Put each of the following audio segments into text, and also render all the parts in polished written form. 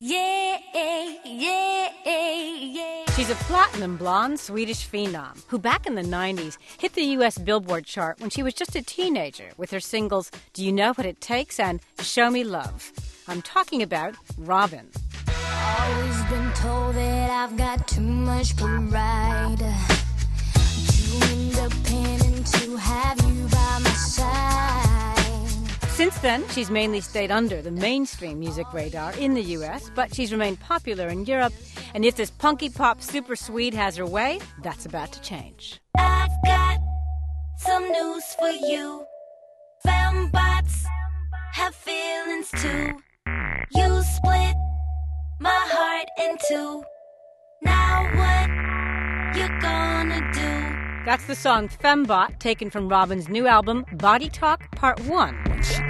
Yeah, yeah, yeah. She's a platinum blonde Swedish phenom who back in the 90s hit the U.S. Billboard chart when she was just a teenager with her singles Do You Know What It Takes and Show Me Love. I'm talking about Robyn. Always been told that I've got too much pride. Too independent to have you by my side. Since then, she's mainly stayed under the mainstream music radar in the U.S., but she's remained popular in Europe. And if this punky pop super Swede has her way, that's about to change. I've got some news for you. Fembots have feelings too. You split my heart in two. Now what you gonna do? That's the song Fembot, taken from Robyn's new album, Body Talk Part 1.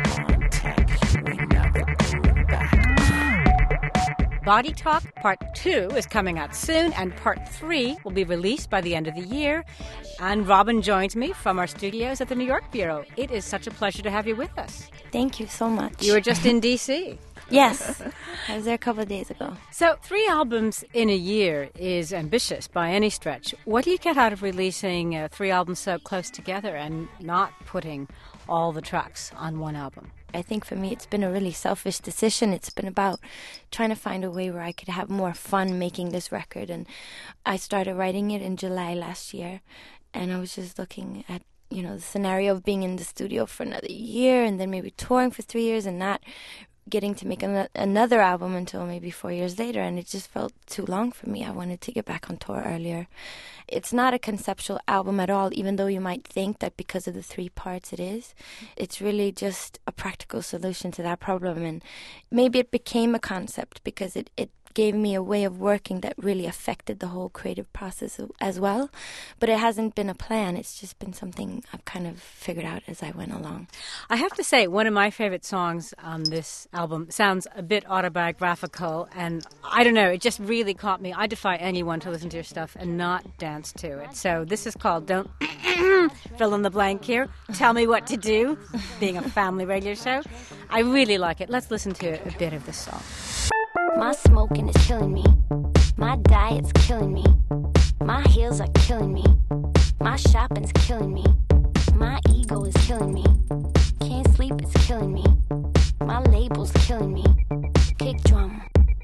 Body Talk Part 2 is coming out soon, and Part 3 will be released by the end of the year. And Robyn joins me from our studios at the New York Bureau. It is such a pleasure to have you with us. Thank you so much. You were just in D.C. Yes, I was there a couple of days ago. So 3 albums in a year is ambitious by any stretch. What do you get out of releasing 3 albums so close together and not putting all the tracks on one album? I think for me it's been a really selfish decision. It's been about trying to find a way where I could have more fun making this record. And I started writing it in July last year. And I was just looking at, the scenario of being in the studio for another year and then maybe touring for 3 years and not getting to make another album until maybe 4 years later, and it just felt too long for me. I wanted to get back on tour earlier. It's not a conceptual album at all, even though you might think that because of the 3 parts it is. It's really just a practical solution to that problem, and maybe it became a concept because it gave me a way of working that really affected the whole creative process as well. But it hasn't been a plan. It's just been something I've kind of figured out as I went along. I have to say, one of my favorite songs on this album sounds a bit autobiographical, and I don't know, it just really caught me. I defy anyone to listen to your stuff and not dance to it. So this is called Don't Fill in the Blank here. Tell Me What to Do, being a family radio show. I really like it. Let's listen to a bit of this song. My smoking is killing me. My diet's killing me. My heels are killing me. My shopping's killing me. My ego is killing me. Can't sleep, it's killing me. My label's killing me. Kick drum.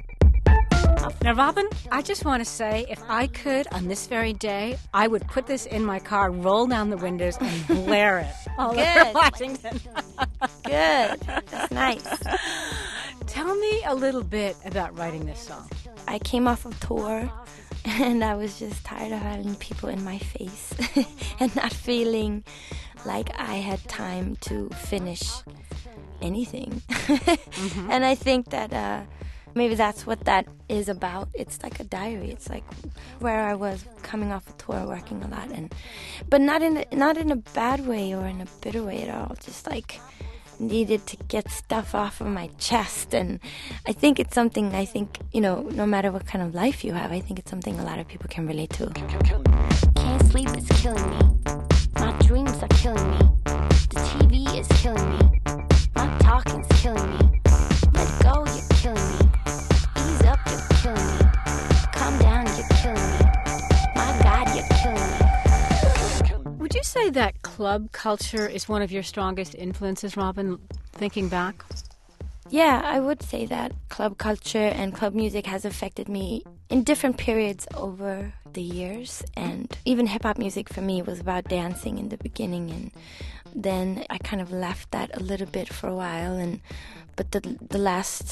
Now, Robyn, I just want to say, if I could, on this very day, I would put this in my car, roll down the windows, and blare it all over Washington. Good. That's nice. Tell me a little bit about writing this song. I came off of tour, and I was just tired of having people in my face and not feeling like I had time to finish anything. Mm-hmm. And I think that maybe that's what that is about. It's like a diary. It's like where I was coming off a tour, working a lot, but not in a bad way or in a bitter way at all. Just like needed to get stuff off of my chest. And I think it's something, no matter what kind of life you have, I think it's something a lot of people can relate to. Can't sleep, it's killing me. My dreams are killing me. The TV is killing me. My talking's killing me. Let go, you're killing me. Ease up, you're killing me. Calm down, you're killing me. My God, you're killing me. Would you say that club culture is one of your strongest influences, Robyn, thinking back? Yeah, I would say that club culture and club music has affected me in different periods over the years. And even hip-hop music for me was about dancing in the beginning, and then I kind of left that a little bit for a while. But the last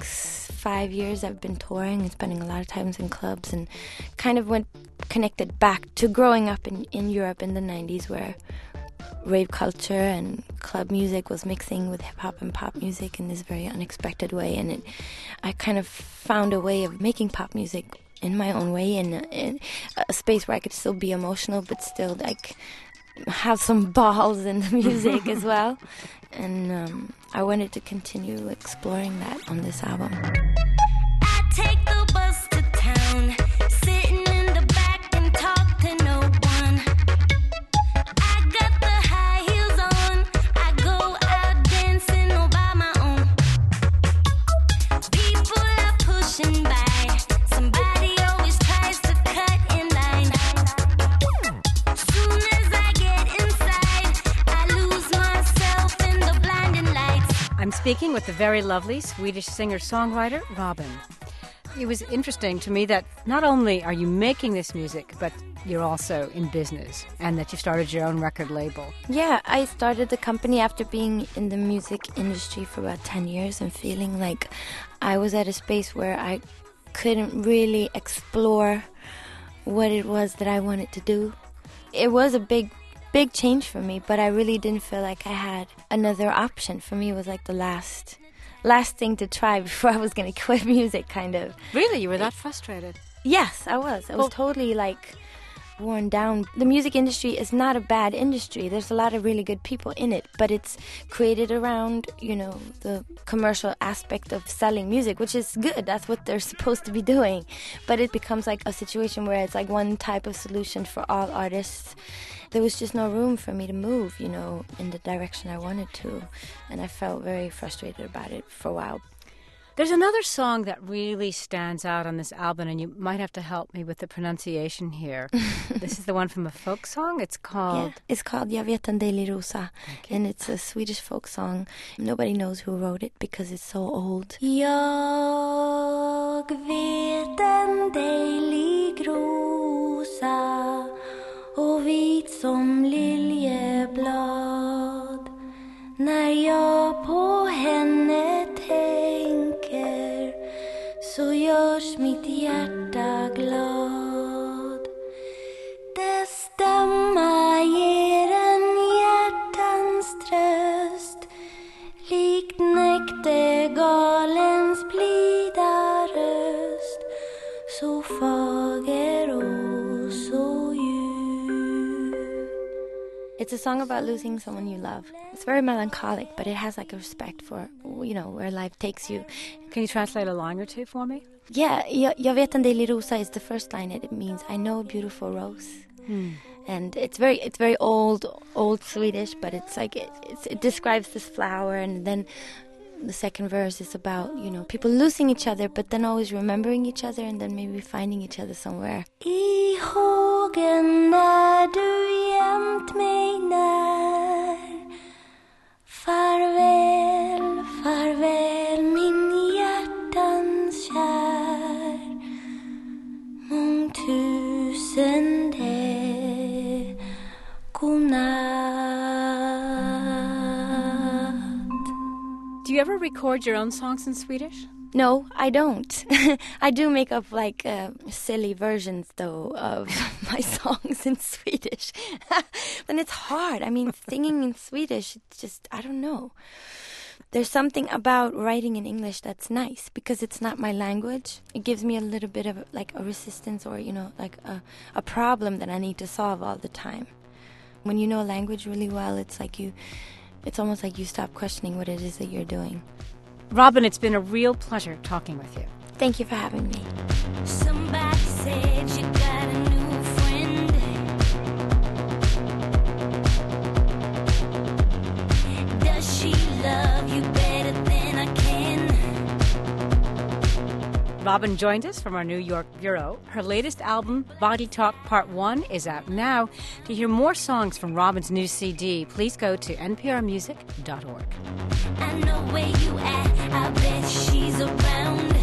5 years I've been touring and spending a lot of times in clubs, and kind of connected back to growing up in Europe in the 90s, where rave culture and club music was mixing with hip-hop and pop music in this very unexpected way. And I kind of found a way of making pop music in my own way, in a space where I could still be emotional but still like have some balls in the music as well. And I wanted to continue exploring that on this album. I take the bus to town, sitting in the back and talk to no one. I got the high heels on, I go out dancing all by my own. People are pushing speaking with the very lovely Swedish singer-songwriter Robin. It was interesting to me that not only are you making this music, but you're also in business, and that you started your own record label. Yeah, I started the company after being in the music industry for about 10 years and feeling like I was at a space where I couldn't really explore what it was that I wanted to do. It was a big change for me, but I really didn't feel like I had another option. For me, it was like the last thing to try before I was going to quit music, kind of. Really? You were that frustrated? Yes, I was. I was totally, like, worn down. The music industry is not a bad industry. There's a lot of really good people in it, but it's created around, you know, the commercial aspect of selling music, which is good. That's what they're supposed to be doing. But it becomes like a situation where it's like one type of solution for all artists. There was just no room for me to move, you know, in the direction I wanted to. And I felt very frustrated about it for a while. There's another song that really stands out on this album, and you might have to help me with the pronunciation here. This is the one from a folk song. It's called... Yeah, it's called Jag vet en dejlig rosa. And it's a Swedish folk song. Nobody knows who wrote it because it's so old. Jag vet en dejlig rosa och vit som liljeblad. När jag på henne tänker så görs mitt hjärta glad. Dess stämma ger en hjärtans tröst, likt näktergalens blida röst, så fager och så djup. It's a song about losing someone you love. It's very melancholic, but it has like a respect for, you know, where life takes you. Can you translate a line or two for me? Yeah, Jag vet en dejlig rosa is the first line. It means I know a beautiful rose. And it's very old Swedish, but it's like it describes this flower, and then the second verse is about, you know, people losing each other, but then always remembering each other, and then maybe finding each other somewhere. I hågen när du jämt mig när, farväl, farväl min hjärtans kär, mångtusende godnatt. Do you ever record your own songs in Swedish? No, I don't. I do make up like silly versions, though, of my songs in Swedish. And it's hard. I mean, singing in Swedish, it's just, I don't know. There's something about writing in English that's nice because it's not my language. It gives me a little bit of like a resistance or, you know, like a problem that I need to solve all the time. When you know a language really well, it's almost like you stop questioning what it is that you're doing. Robin, it's been a real pleasure talking with you. Thank you for having me. Somebody said you got a new friend. Does she love you better than I can? Robin joined us from our New York bureau. Her latest album, Body Talk Part 1, is out now. To hear more songs from Robin's new CD, please go to nprmusic.org. I know where you at, I bet she's around.